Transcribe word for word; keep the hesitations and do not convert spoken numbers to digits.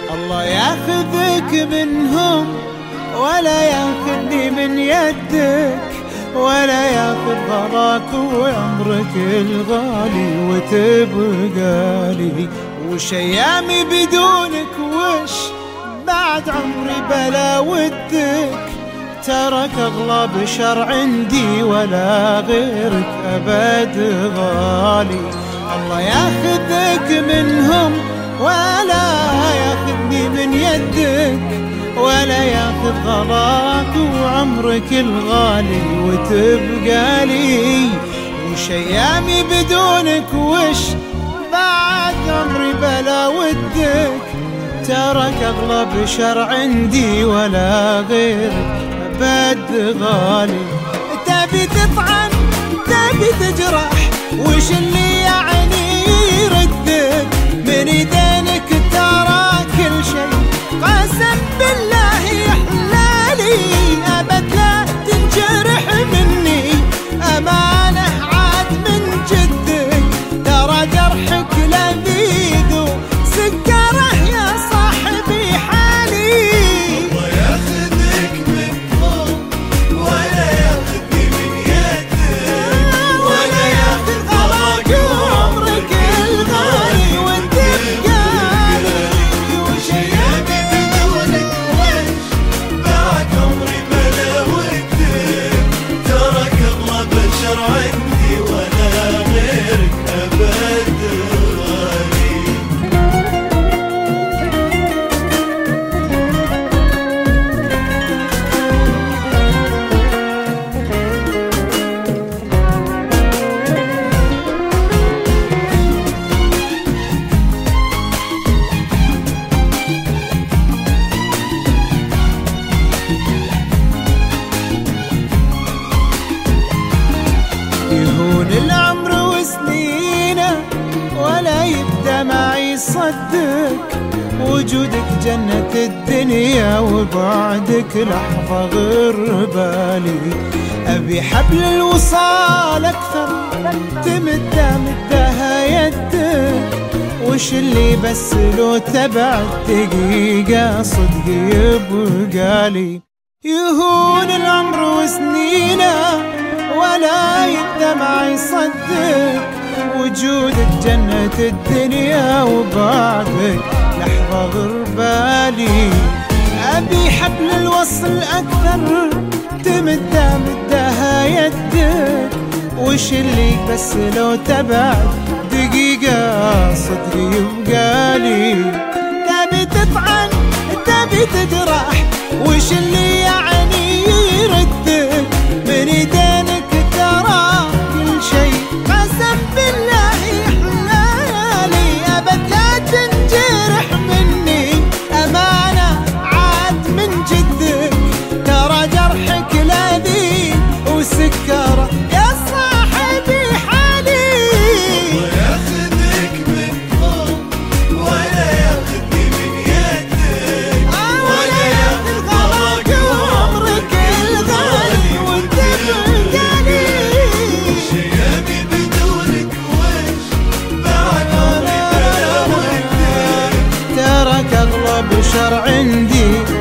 الله ياخذك منهم ولا ياخذني من يدك، ولا ياخذ غلاك وعمرك الغالي وتبقى لي. وش ايامي بدونك، وش بعد عمري بلا ودك. ترك اغلى بشر عندي ولا غيرك ابد غالي. الله ياخذك منهم ولا ياخذني من يدك، ولا ياخذ غلاك وعمرك الغالي وتبقى لي. وش ايامي بدونك، وش بعد عمري بلا ودك. ترك اغلى بشر عندي ولا غيرك ابد غالي. تبي تطعن تبي تجرح، وش اللي يعني يردك من يدينك. ترى كل شيء قسم بالله يحلالي، ابد لا تنجرح مني امانه عاد من جدك. ترى جرحك لذيذ وسكره يا صاحبي حالي. الله ياخذك منهم ولا ياخذني من يدك، ولا ياخذ غلاك وعمرك الغالي وتبقى لي. وش ايامي بدونك، وش بعد عمري بلا ودك. ترك اغلى بشر عندي ولا غيرك ابد غالي. يهون العمر وسنينه ولا يبدا معي صدق. وجودك جنة الدنيا وبعدك لحظة غربالي. أبي حبل الوصال أكثر تمدى مدها يدك. وش اللي بس لو تبعد دقيقة صدق يبقى لي. يهون العمر وسنينه ولا يبدا معي صدق. وجودك جنة الدنيا وبعدك لحظة غربالي. أبي حبل الوصل أكثر تمدى مدها يدك. وش اللي بس لو تبعد دقيقة صدق يبقى لي. تبي تطعن تبي تجرح، وش اللي يعني يردك من يدينك. ترى كل شيء قسم بالله يحلالي، ابد لا تنجرح مني امانه عاد من جدك. ترى جرحك لذيذ وسكره يا صاحبي حالي. الله ياخذك منهم ولا ياخذني من يدك، ولا ياخذ غلاك وعمرك الغالي وتبقى لي. وش ايامي بدونك، وش بعد عمري بلا ودك. ترك اغلى بشر عندي